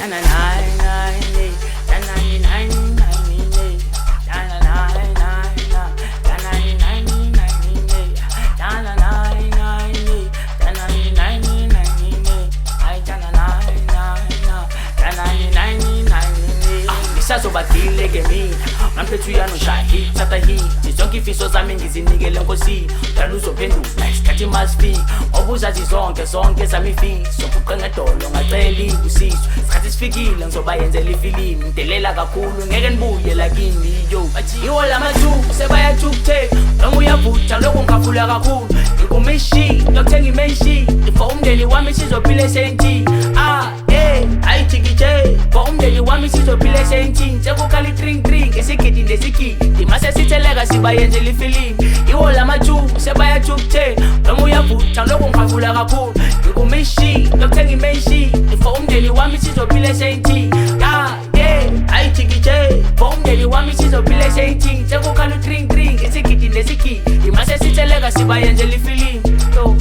Sazobathile ke mina ngamphethu uyanoshayi hit after hit zonke ifiso zami ngizinikele enkosini dala uzophendula isikhathi masifika obuzazi zonke zami ifiso kuqenga edolo ngacela ibusiso isikhathi sifikile ngizoba yenzela ifilimu ngidelela kakhulu ngeke nibuye la kimi yo iwo lamathuku sebayathukutheka noma uyavutha lokhu ngikafula kakhulu ngikumishi lokuthenga imenshi for umndeni wami sizophila esentini ayijikije for umndeni wami sizophila esentini sekukhala i-tring esigidi nesigidi mase sitheleka sibayenzela ifilimu iwo lamathuku sebayathukutheka noma uyavutha lokhu ngikafula kakhulu ngikumishi lokuthenga imenshi for umndeni wami sizophila esentini ayijikije for umndeni wami sizophila esentini sekukhala i-tring esigidi nesigidi mase sitheleka sibayenzela ifilimu yo.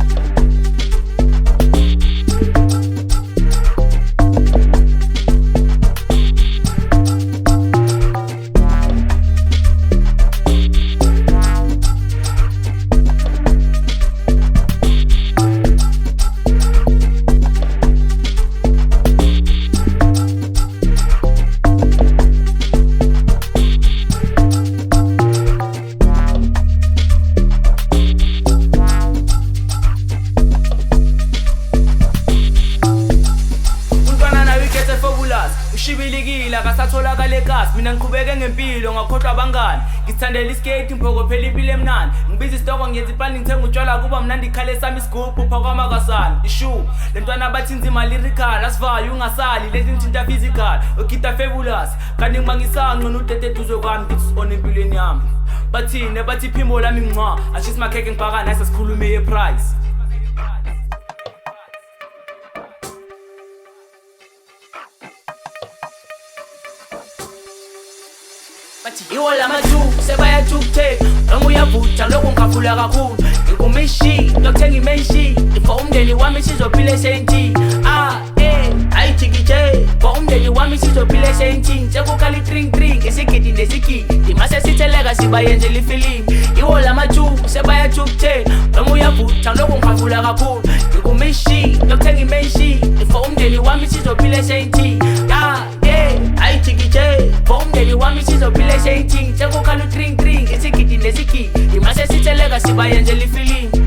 Ushibilikile akasatholakala ekhasi mina ngiqhubeke ngempilo ngakhohlwa abangani ngisithandela iskate ngiphokophela impilo emnandi ngibiza isitoko ngenza iplanning ngithenga utshwala kuba mnandi ikhale sami isigubhu phakama kasani ishu lentwana bathi nzima lyrical asivayo ungasali lezi nthinta physical okita fabulous kanti ngibangisanga nudede duze kwami ngisona empilweni yami bathine bathi iphimbo lami ngcwa ashisa makheke ngibhaka nase sikhulume yeprice iwo lamathuku sebayathukutheka noma uyavutha lokhu ngikafula kakhulu ngikumishi lokuthenga imenshi for umndeni wami sizophila esentini ayijikije for umndeni wami sizophila esentini sekukhala i-tring esigidi nesigidi mase sitheleka sibayenzela ifilimu iwo lamathuku sebayathukutheka noma uyavutha lokhu ngikafula kakhulu ngikumishi lokuthenga imenshi for umndeni wami sizophila esentini ayijikije for umndeni wami sizophila esentini sekukhala i-tring esigidi nesigidi mase sitheleka sibayenzela ifilimu